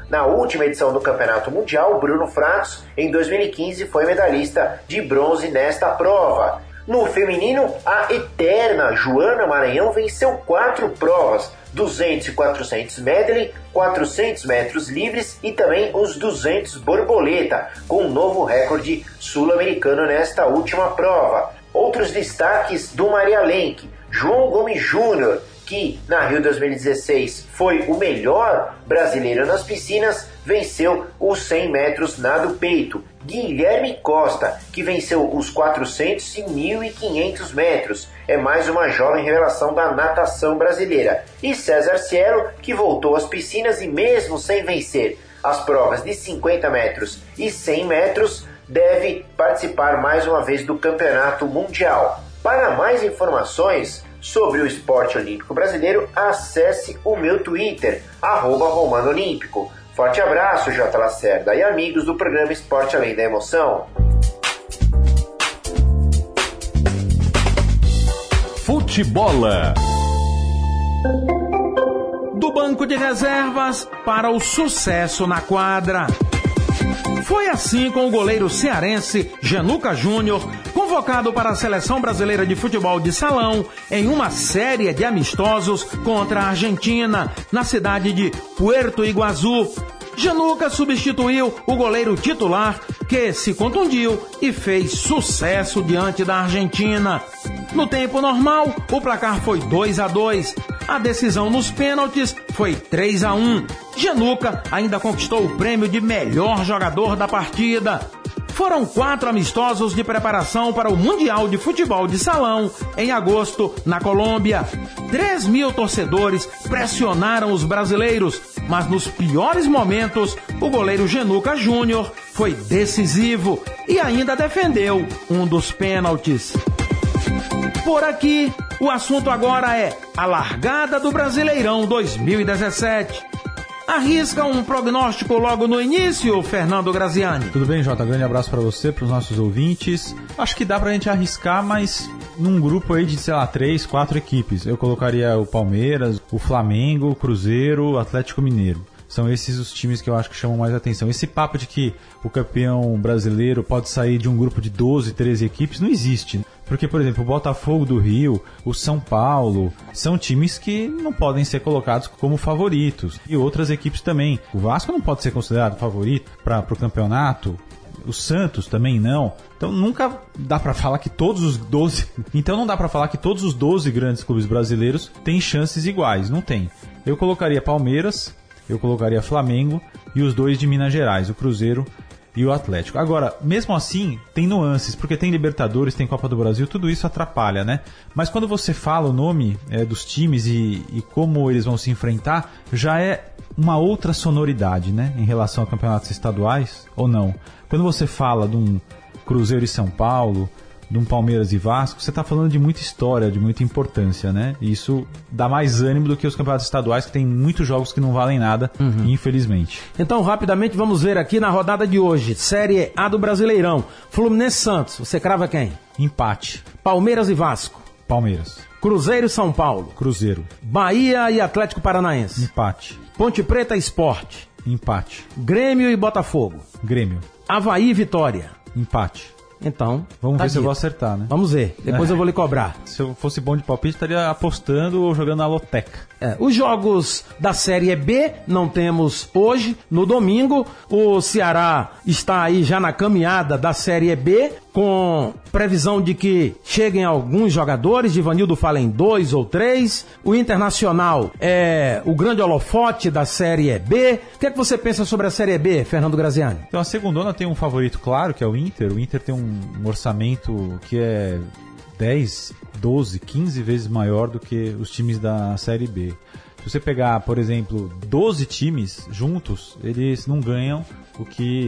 Na última edição do Campeonato Mundial, Bruno Fratos, em 2015, foi medalhista de bronze nesta prova. No feminino, a eterna Joana Maranhão venceu 4 provas, 200 e 400 medley, 400 metros livres e também os 200 borboleta, com um novo recorde sul-americano nesta última prova. Outros destaques do Maria Lenk: João Gomes Júnior, que na Rio 2016 foi o melhor brasileiro nas piscinas, venceu os 100 metros nado peito. Guilherme Costa, que venceu os 400 e 1.500 metros, é mais uma jovem revelação da natação brasileira. E César Cielo, que voltou às piscinas e mesmo sem vencer as provas de 50 metros e 100 metros, deve participar mais uma vez do Campeonato Mundial. Para mais informações sobre o esporte olímpico brasileiro, acesse o meu Twitter, @RomanoOlímpico. Forte abraço, J. Lacerda e amigos do programa Esporte Além da Emoção. Futebola. Do banco de reservas para o sucesso na quadra. Foi assim com o goleiro cearense Genuca Júnior, convocado para a Seleção Brasileira de Futebol de Salão em uma série de amistosos contra a Argentina, na cidade de Puerto Iguaçu. Genuca substituiu o goleiro titular, que se contundiu e fez sucesso diante da Argentina. No tempo normal, o placar foi 2-2. A decisão nos pênaltis foi 3-1. Genuca ainda conquistou o prêmio de melhor jogador da partida. Foram 4 amistosos de preparação para o Mundial de Futebol de Salão em agosto, na Colômbia. 3.000 torcedores pressionaram os brasileiros, mas nos piores momentos, o goleiro Genuca Júnior foi decisivo e ainda defendeu um dos pênaltis. Por aqui, o assunto agora é a largada do Brasileirão 2017. Arrisca um prognóstico logo no início, Fernando Graziani? Tudo bem, Jota? Grande abraço para você, para os nossos ouvintes. Acho que dá pra gente arriscar, mas num grupo aí de, 3, 4 equipes. Eu colocaria o Palmeiras, o Flamengo, o Cruzeiro, o Atlético Mineiro. São esses os times que eu acho que chamam mais atenção. Esse papo de que o campeão brasileiro pode sair de um grupo de 12, 13 equipes não existe. Porque, por exemplo, o Botafogo do Rio, o São Paulo, são times que não podem ser colocados como favoritos. E outras equipes também. O Vasco não pode ser considerado favorito para o campeonato. O Santos também não. Então nunca dá para falar que todos os 12... Então não dá para falar que todos os 12 grandes clubes brasileiros têm chances iguais. Não tem. Eu colocaria Palmeiras, eu colocaria Flamengo e os 2 de Minas Gerais, o Cruzeiro e o Atlético. Agora, mesmo assim, tem nuances, porque tem Libertadores, tem Copa do Brasil, tudo isso atrapalha, né? Mas quando você fala o nome dos times e como eles vão se enfrentar, já é uma outra sonoridade, né? Em relação a campeonatos estaduais, ou não? Quando você fala de um Cruzeiro e São Paulo, de um Palmeiras e Vasco, você está falando de muita história, de muita importância, né? E isso dá mais ânimo do que os campeonatos estaduais, que tem muitos jogos que não valem nada, infelizmente. Então, rapidamente, vamos ver aqui na rodada de hoje. Série A do Brasileirão. Fluminense Santos, você crava quem? Empate. Palmeiras e Vasco. Palmeiras. Cruzeiro e São Paulo. Cruzeiro. Bahia e Atlético Paranaense. Empate. Ponte Preta e Sport. Empate. Grêmio e Botafogo. Grêmio. Avaí e Vitória. Empate. Então, vamos ver dito. se eu vou acertar, né? Vamos ver, depois eu vou lhe cobrar. Se eu fosse bom de palpite, estaria apostando ou jogando na loteca. Os jogos da Série B não temos hoje, no domingo. O Ceará está aí já na caminhada da Série B, com previsão de que cheguem alguns jogadores. Givanildo fala em 2 ou 3. O Internacional é o grande holofote da Série B. O que é que você pensa sobre a Série B, Fernando Graziani? Então, a segundona tem um favorito claro, que é o Inter. O Inter tem um orçamento que é 10, 12, 15 vezes maior do que os times da Série B. Se você pegar, por exemplo, 12 times juntos, eles não ganham o que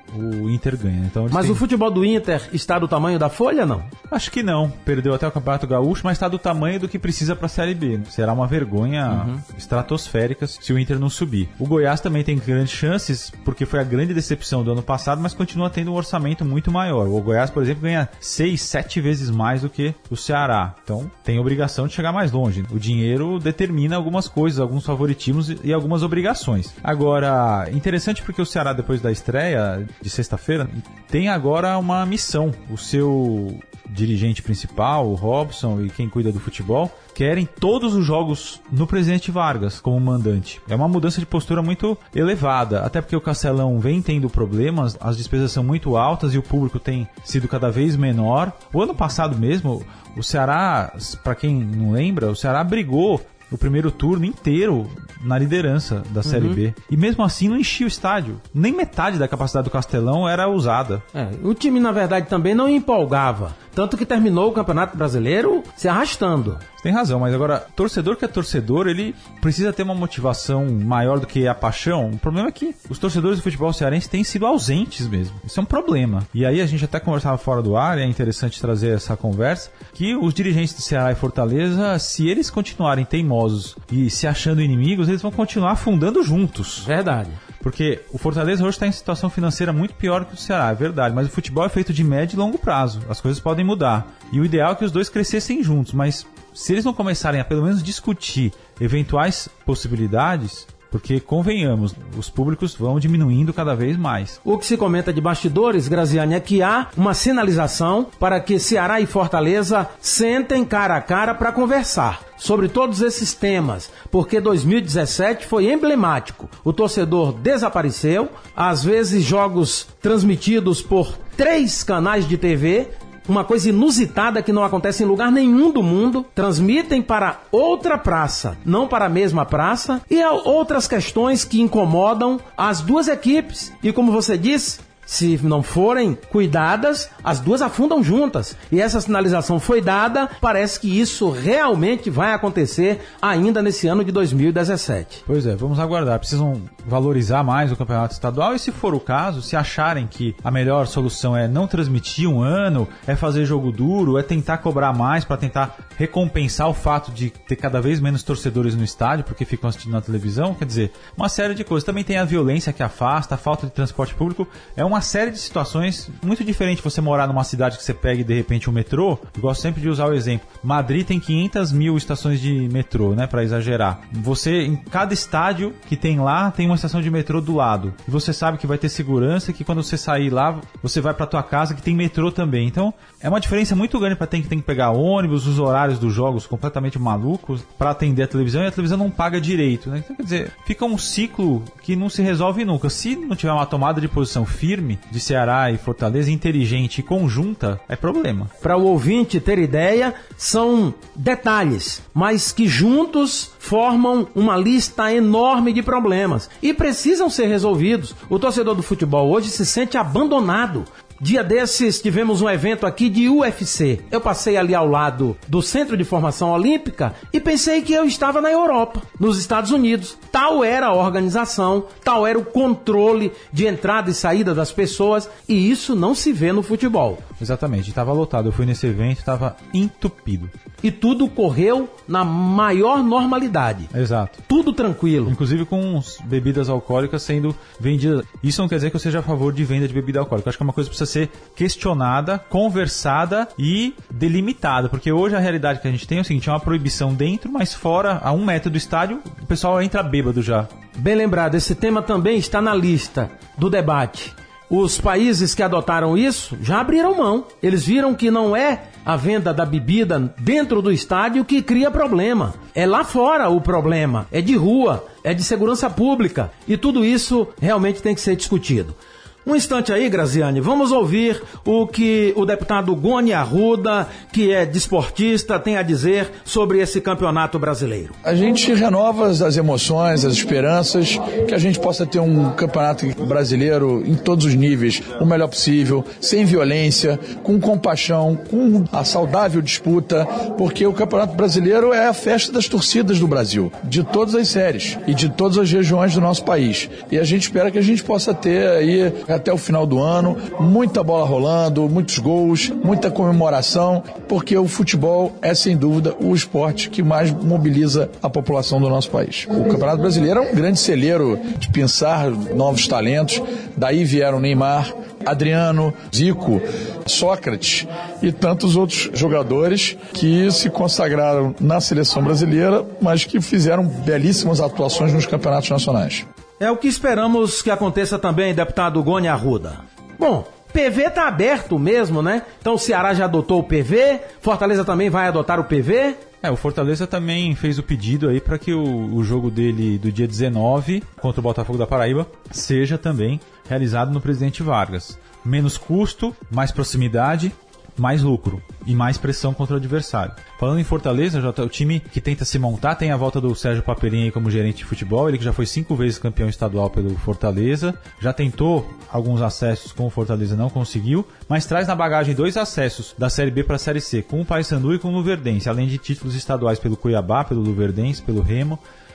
o Inter ganha. Então, mas o futebol do Inter está do tamanho da Folha, não? Acho que não. Perdeu até o Campeonato Gaúcho, mas está do tamanho do que precisa para a Série B. Será uma vergonha estratosférica se o Inter não subir. O Goiás também tem grandes chances, porque foi a grande decepção do ano passado, mas continua tendo um orçamento muito maior. O Goiás, por exemplo, ganha 6, 7 vezes mais do que o Ceará. Então, tem obrigação de chegar mais longe. O dinheiro determina algumas coisas, alguns favoritismos e algumas obrigações. Agora, interessante porque o Ceará, depois da estreia de sexta-feira, tem agora uma missão. O seu dirigente principal, o Robson, e quem cuida do futebol, querem todos os jogos no Presidente Vargas como mandante. É uma mudança de postura muito elevada, até porque o Castelão vem tendo problemas, as despesas são muito altas e o público tem sido cada vez menor. O ano passado mesmo, o Ceará, para quem não lembra, o Ceará brigou o primeiro turno inteiro na liderança da Série B. E mesmo assim não enchia o estádio. Nem metade da capacidade do Castelão era usada. O time, na verdade, também não empolgava. Tanto que terminou o Campeonato Brasileiro se arrastando. Você tem razão, mas agora, torcedor que é torcedor, ele precisa ter uma motivação maior do que a paixão. O problema é que os torcedores do futebol cearense têm sido ausentes mesmo. Isso é um problema. E aí a gente até conversava fora do ar, e é interessante trazer essa conversa, que os dirigentes de Ceará e Fortaleza, se eles continuarem teimosos e se achando inimigos, eles vão continuar afundando juntos. Verdade. Porque o Fortaleza hoje está em situação financeira muito pior que o Ceará, é verdade. Mas o futebol é feito de médio e longo prazo. As coisas podem mudar. E o ideal é que os dois crescessem juntos. Mas se eles não começarem a pelo menos discutir eventuais possibilidades, porque, convenhamos, os públicos vão diminuindo cada vez mais. O que se comenta de bastidores, Graziani, é que há uma sinalização para que Ceará e Fortaleza sentem cara a cara para conversar sobre todos esses temas, porque 2017 foi emblemático. O torcedor desapareceu, às vezes jogos transmitidos por 3 canais de TV, uma coisa inusitada que não acontece em lugar nenhum do mundo, transmitem para outra praça, não para a mesma praça, e há outras questões que incomodam as duas equipes. E como você disse, se não forem cuidadas, as duas afundam juntas. E essa sinalização foi dada, parece que isso realmente vai acontecer ainda nesse ano de 2017. Pois é, vamos aguardar. Precisam valorizar mais o campeonato estadual e, se for o caso, se acharem que a melhor solução é não transmitir um ano, é fazer jogo duro, é tentar cobrar mais para tentar recompensar o fato de ter cada vez menos torcedores no estádio porque ficam assistindo na televisão, quer dizer, uma série de coisas. Também tem a violência que afasta, a falta de transporte público, é uma série de situações muito diferente. Você morar numa cidade que você pega de repente o metrô, eu gosto sempre de usar o exemplo. Madrid tem 500 mil estações de metrô, né, para exagerar. Você, em cada estádio que tem lá, tem uma estação de metrô do lado. E você sabe que vai ter segurança, que quando você sair lá, você vai para tua casa que tem metrô também. Então, é uma diferença muito grande para tem que pegar ônibus, os horários dos jogos completamente malucos para atender a televisão, e a televisão não paga direito, né? Então, quer dizer, fica um ciclo que não se resolve nunca. Se não tiver uma tomada de posição firme de Ceará e Fortaleza, inteligente e conjunta, é problema. Para o ouvinte ter ideia, são detalhes, mas que juntos formam uma lista enorme de problemas e precisam ser resolvidos. O torcedor do futebol hoje se sente abandonado. Dia desses tivemos um evento aqui de UFC. Eu passei ali ao lado do Centro de Formação Olímpica e pensei que eu estava na Europa, nos Estados Unidos. Tal era a organização, tal era o controle de entrada e saída das pessoas, e isso não se vê no futebol. Exatamente, estava lotado. Eu fui nesse evento, estava entupido. E tudo correu na maior normalidade. Exato. Tudo tranquilo. Inclusive com bebidas alcoólicas sendo vendidas. Isso não quer dizer que eu seja a favor de venda de bebida alcoólica. Eu acho que é uma coisa que precisa ser questionada, conversada e delimitada. Porque hoje a realidade que a gente tem é o seguinte, é uma proibição dentro, mas fora, a 1 metro do estádio, o pessoal entra bêbado já. Bem lembrado, esse tema também está na lista do debate. Os países que adotaram isso já abriram mão. Eles viram que não é a venda da bebida dentro do estádio que cria problema. É lá fora o problema. É de rua, é de segurança pública. E tudo isso realmente tem que ser discutido. Um instante aí, Graziani, vamos ouvir o que o deputado Goni Arruda, que é desportista, tem a dizer sobre esse campeonato brasileiro. A gente renova as emoções, as esperanças, que a gente possa ter um campeonato brasileiro em todos os níveis, o melhor possível, sem violência, com compaixão, com a saudável disputa, porque o campeonato brasileiro é a festa das torcidas do Brasil, de todas as séries e de todas as regiões do nosso país. E a gente espera que a gente possa ter aí até o final do ano, muita bola rolando, muitos gols, muita comemoração, porque o futebol é, sem dúvida, o esporte que mais mobiliza a população do nosso país. O Campeonato Brasileiro é um grande celeiro de pensar novos talentos, daí vieram Neymar, Adriano, Zico, Sócrates e tantos outros jogadores que se consagraram na seleção brasileira, mas que fizeram belíssimas atuações nos campeonatos nacionais. É o que esperamos que aconteça também, deputado Goni Arruda. Bom, PV tá aberto mesmo, né? Então o Ceará já adotou o PV, Fortaleza também vai adotar o PV. O Fortaleza também fez o pedido aí para que o jogo dele do dia 19 contra o Botafogo da Paraíba seja também realizado no Presidente Vargas. Menos custo, mais proximidade, mais lucro e mais pressão contra o adversário. Falando em Fortaleza, Jota, o time que tenta se montar tem a volta do Sérgio Papelinha aí como gerente de futebol, ele que já foi 5 vezes campeão estadual pelo Fortaleza, já tentou alguns acessos com o Fortaleza, não conseguiu, mas traz na bagagem 2 acessos da Série B para a Série C, com o Paysandu e com o Luverdense, além de títulos estaduais pelo Cuiabá, pelo Luverdense, pelo Remo.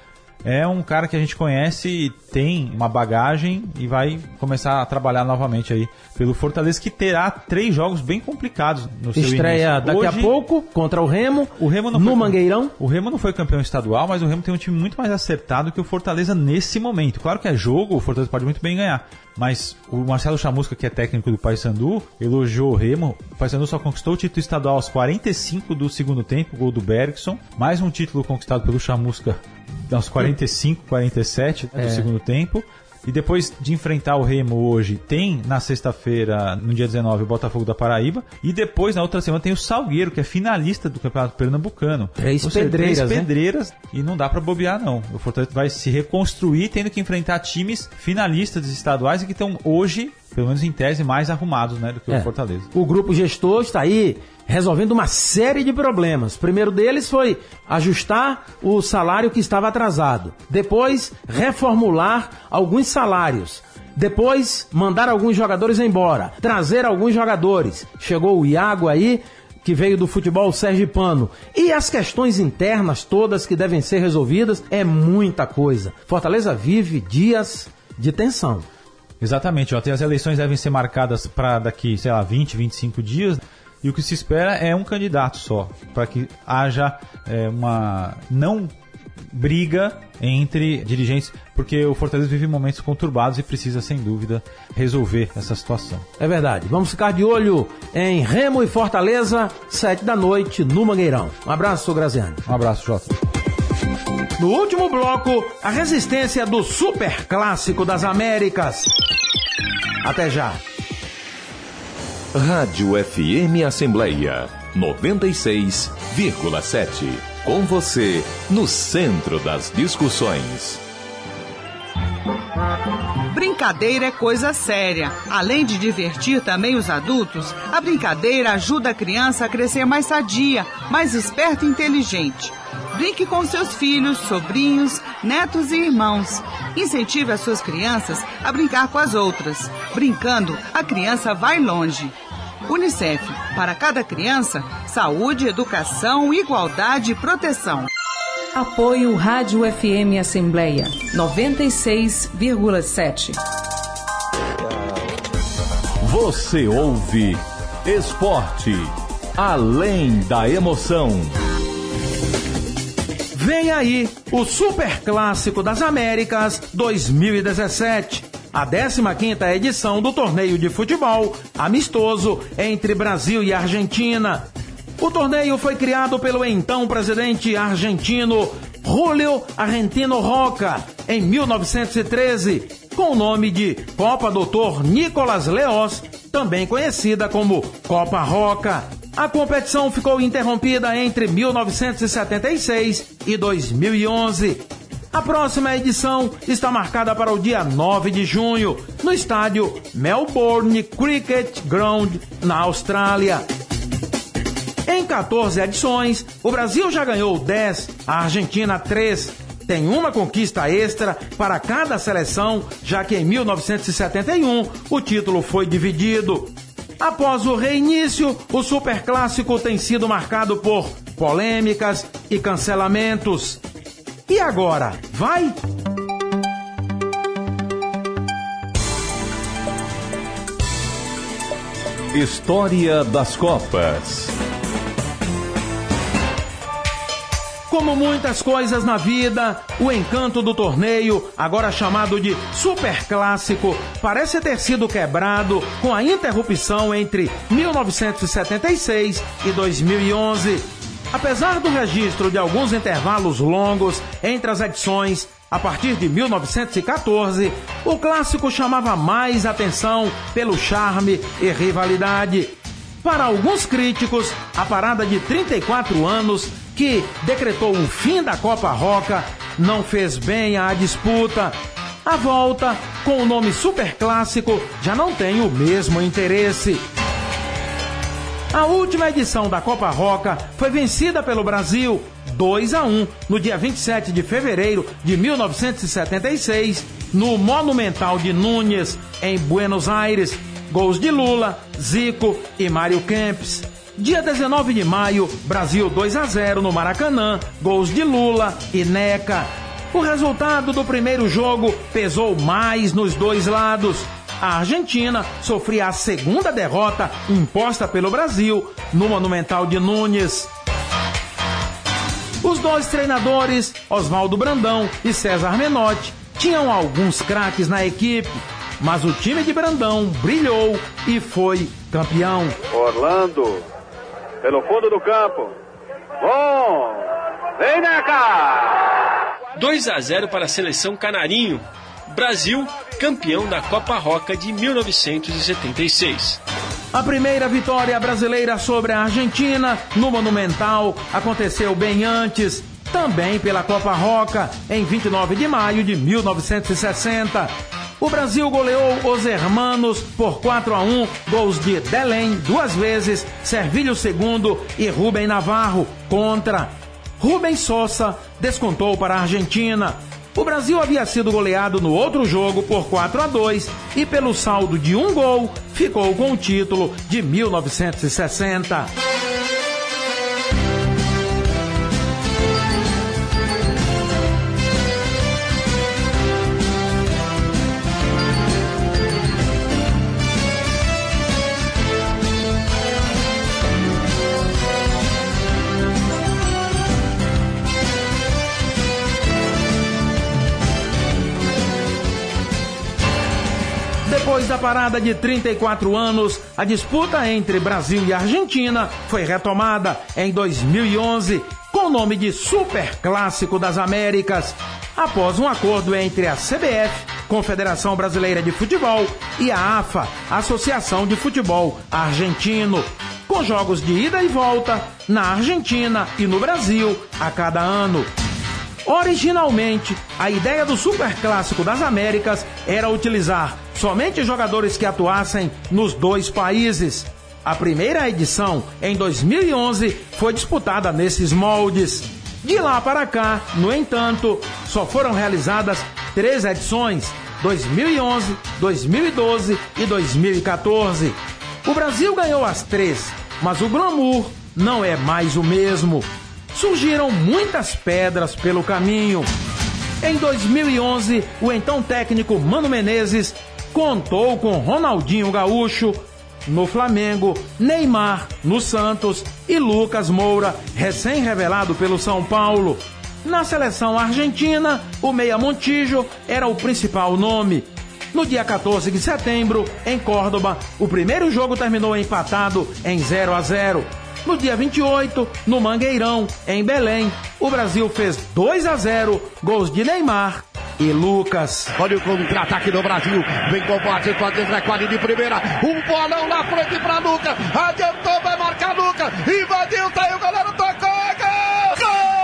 É um cara que a gente conhece, tem uma bagagem e vai começar a trabalhar novamente aí pelo Fortaleza, que terá 3 jogos bem complicados no seu Estreia início. daqui Hoje, a pouco contra o Remo no Mangueirão. O Remo não foi campeão estadual, mas o Remo tem um time muito mais acertado que o Fortaleza nesse momento. Claro que é jogo, o Fortaleza pode muito bem ganhar. Mas o Marcelo Chamusca, que é técnico do Paysandu, elogiou o Remo. O Paysandu só conquistou o título estadual aos 45 do segundo tempo, gol do Bergson. Mais um título conquistado pelo Chamusca aos 45, 47 do segundo tempo. E depois de enfrentar o Remo hoje, tem na sexta-feira, no dia 19, o Botafogo da Paraíba. E depois, na outra semana, tem o Salgueiro, que é finalista do Campeonato Pernambucano. 3 pedreiras, e não dá pra bobear, não. O Fortaleza vai se reconstruir tendo que enfrentar times finalistas estaduais e que estão hoje, pelo menos em tese, mais arrumados, né, do que o Fortaleza. O grupo gestor está aí resolvendo uma série de problemas. O primeiro deles foi ajustar o salário que estava atrasado. Depois, reformular alguns salários. Depois, mandar alguns jogadores embora. Trazer alguns jogadores. Chegou o Iago aí, que veio do futebol sergipano. E as questões internas todas que devem ser resolvidas, é muita coisa. Fortaleza vive dias de tensão. Exatamente, ó, as eleições devem ser marcadas para daqui, 20, 25 dias. E o que se espera é um candidato só, para que haja uma não briga entre dirigentes, porque o Fortaleza vive momentos conturbados e precisa, sem dúvida, resolver essa situação. É verdade. Vamos ficar de olho em Remo e Fortaleza, 7 da noite, no Mangueirão. Um abraço, Graziani. Um abraço, Jota. No último bloco, a resistência do Super Clássico das Américas. Até já. Rádio FM Assembleia 96,7. Com você, no centro das discussões. Brincadeira é coisa séria. Além de divertir também os adultos, a brincadeira ajuda a criança a crescer mais sadia, mais esperta e inteligente. Brinque com seus filhos, sobrinhos, netos e irmãos. Incentive as suas crianças a brincar com as outras. Brincando, a criança vai longe. Unicef, para cada criança, saúde, educação, igualdade e proteção. Apoio Rádio FM Assembleia 96,7. Você ouve Esporte, além da emoção. Vem aí o Super Clássico das Américas 2017. A 15ª edição do torneio de futebol amistoso entre Brasil e Argentina. O torneio foi criado pelo então presidente argentino Julio Argentino Roca em 1913, com o nome de Copa Dr. Nicolás Leoz, também conhecida como Copa Roca. A competição ficou interrompida entre 1976 e 2011. A próxima edição está marcada para o dia 9 de junho, no estádio Melbourne Cricket Ground, na Austrália. Em 14 edições, o Brasil já ganhou 10, a Argentina 3. Tem uma conquista extra para cada seleção, já que em 1971 o título foi dividido. Após o reinício, o Superclássico tem sido marcado por polêmicas e cancelamentos. E agora, vai? História das Copas. Como muitas coisas na vida, o encanto do torneio, agora chamado de Superclássico, parece ter sido quebrado com a interrupção entre 1976 e 2011. Apesar do registro de alguns intervalos longos entre as edições, a partir de 1914, o clássico chamava mais atenção pelo charme e rivalidade. Para alguns críticos, a parada de 34 anos, que decretou o fim da Copa Roca, não fez bem à disputa. A volta, com o nome Superclássico, já não tem o mesmo interesse. A última edição da Copa Roca foi vencida pelo Brasil 2-1 no dia 27 de fevereiro de 1976, no Monumental de Núñez, em Buenos Aires. Gols de Lula, Zico e Mário Kempes. Dia 19 de maio, Brasil 2-0 no Maracanã, gols de Lula e Neca. O resultado do primeiro jogo pesou mais nos dois lados. A Argentina sofria a segunda derrota imposta pelo Brasil no Monumental de Núñez. Os dois treinadores, Oswaldo Brandão e César Menotti, tinham alguns craques na equipe, mas o time de Brandão brilhou e foi campeão. Orlando, pelo fundo do campo. Bom! Vem, Neca! 2-0 para a seleção Canarinho. Brasil, campeão da Copa Roca de 1976. A primeira vitória brasileira sobre a Argentina no Monumental aconteceu bem antes, também pela Copa Roca, em 29 de maio de 1960. O Brasil goleou os hermanos por 4-1, gols de Delém duas vezes, Servilho segundo e Rubem Navarro contra. Rubem Sosa descontou para a Argentina. O Brasil havia sido goleado no outro jogo por 4-2 e pelo saldo de um gol ficou com o título de 1960. Depois da parada de 34 anos, a disputa entre Brasil e Argentina foi retomada em 2011 com o nome de Superclássico das Américas, após um acordo entre a CBF, Confederação Brasileira de Futebol, e a AFA, Associação de Futebol Argentino, com jogos de ida e volta na Argentina e no Brasil a cada ano. Originalmente, a ideia do Superclássico das Américas era utilizar somente jogadores que atuassem nos dois países. A primeira edição, em 2011, foi disputada nesses moldes. De lá para cá, no entanto, só foram realizadas 3 edições, 2011, 2012 e 2014. O Brasil ganhou as 3, mas o glamour não é mais o mesmo. Surgiram muitas pedras pelo caminho. Em 2011, o então técnico Mano Menezes contou com Ronaldinho Gaúcho no Flamengo, Neymar no Santos e Lucas Moura, recém-revelado pelo São Paulo. Na seleção argentina, o Meia Montijo era o principal nome. No dia 14 de setembro, em Córdoba, o primeiro jogo terminou empatado em 0-0. No dia 28, no Mangueirão, em Belém, o Brasil fez 2-0, gols de Neymar e Lucas. Olha o contra-ataque do Brasil, vem combate, pode quadra de primeira, um bolão na frente pra Lucas, adiantou, vai marcar Lucas, invadiu, saiu, o goleiro tocou, gol! Gol!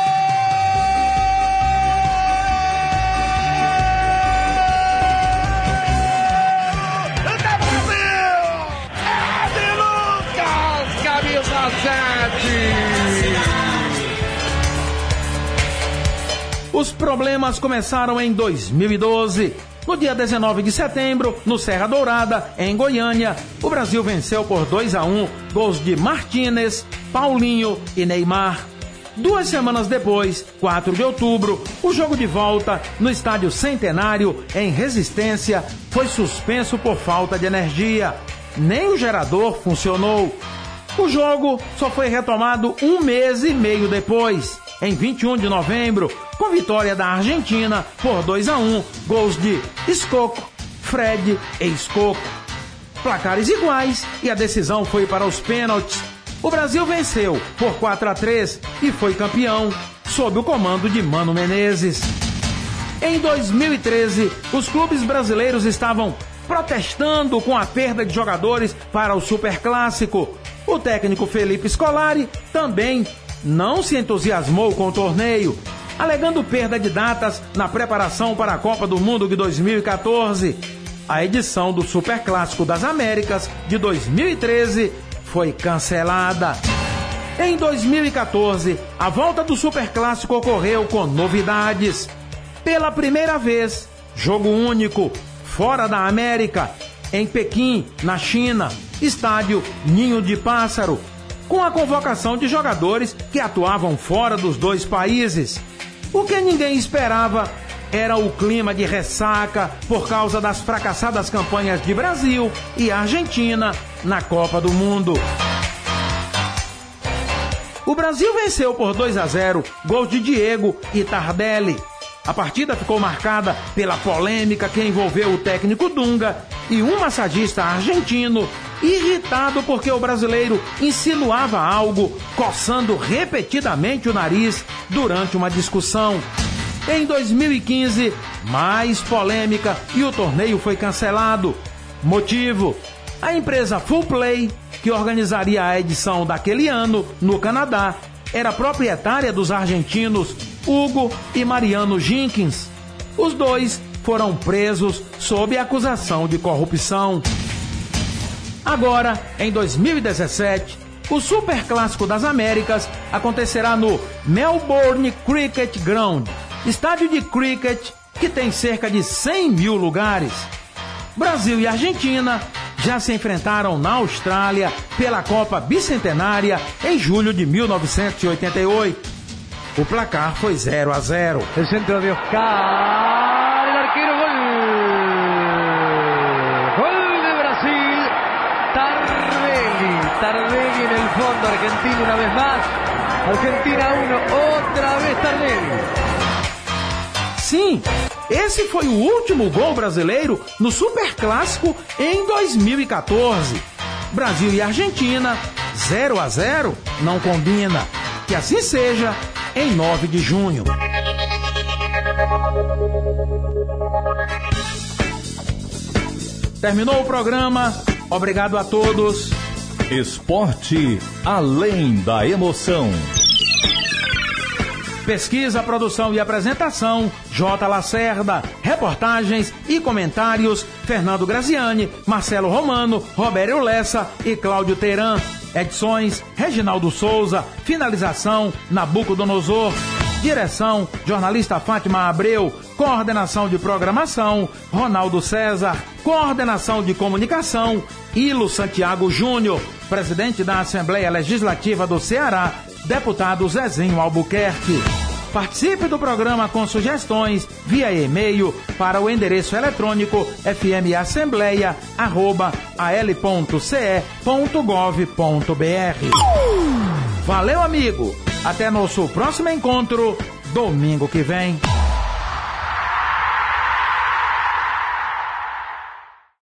Os problemas começaram em 2012. No dia 19 de setembro, no Serra Dourada, em Goiânia, o Brasil venceu por 2-1, gols de Martínez, Paulinho e Neymar. 2 semanas depois, 4 de outubro, o jogo de volta no Estádio Centenário, em Resistência, foi suspenso por falta de energia. nem o gerador funcionou. O jogo só foi retomado 1 mês e meio depois, em 21 de novembro, com vitória da Argentina por 2-1, gols de Escoco, Fred e Escoco. Placares iguais e a decisão foi para os pênaltis. O Brasil venceu por 4-3 e foi campeão, sob o comando de Mano Menezes. Em 2013, os clubes brasileiros estavam protestando com a perda de jogadores para o Superclássico. O técnico Felipe Scolari também não se entusiasmou com o torneio, alegando perda de datas na preparação para a Copa do Mundo de 2014. A edição do Superclássico das Américas de 2013 foi cancelada. Em 2014, a volta do Superclássico ocorreu com novidades. Pela primeira vez, jogo único, fora da América, em Pequim, na China, estádio Ninho de Pássaro, com a convocação de jogadores que atuavam fora dos dois países. O que ninguém esperava era o clima de ressaca por causa das fracassadas campanhas de Brasil e Argentina na Copa do Mundo. O Brasil venceu por 2-0, gols de Diego e Tardelli. A partida ficou marcada pela polêmica que envolveu o técnico Dunga e um massagista argentino, irritado porque o brasileiro insinuava algo, coçando repetidamente o nariz durante uma discussão. Em 2015, mais polêmica e o torneio foi cancelado. Motivo: a empresa Full Play, que organizaria a edição daquele ano no Canadá, era proprietária dos argentinos Hugo e Mariano Jenkins. Os dois foram presos sob acusação de corrupção. Agora, em 2017, o Superclássico das Américas acontecerá no Melbourne Cricket Ground, estádio de cricket que tem cerca de 100 mil lugares. Brasil e Argentina já se enfrentaram na Austrália pela Copa Bicentenária em julho de 1988. O placar foi 0-0. El centro de Oscar, el arquero, gol. Gol de Brasil. Tardelli en el fondo, Argentina una vez más. Argentina 1, otra vez Tardelli. Sim, esse foi o último gol brasileiro no Superclássico em 2014. Brasil e Argentina, 0-0, não combina. Que assim seja, em 9 de junho. Terminou o programa. Obrigado a todos. Esporte além da emoção. Pesquisa, produção e apresentação, J. Lacerda. Reportagens e comentários, Fernando Graziani, Marcelo Romano, Robério Lessa e Cláudio Teran. Edições, Reginaldo Souza. Finalização, Nabucodonosor. Direção, jornalista Fátima Abreu. Coordenação de programação, Ronaldo César. Coordenação de comunicação, Ilo Santiago Júnior. Presidente da Assembleia Legislativa do Ceará, deputado Zezinho Albuquerque. Participe do programa com sugestões via e-mail para o endereço eletrônico fmassembleia@al.ce.gov.br. Valeu, amigo! Até nosso próximo encontro, domingo que vem.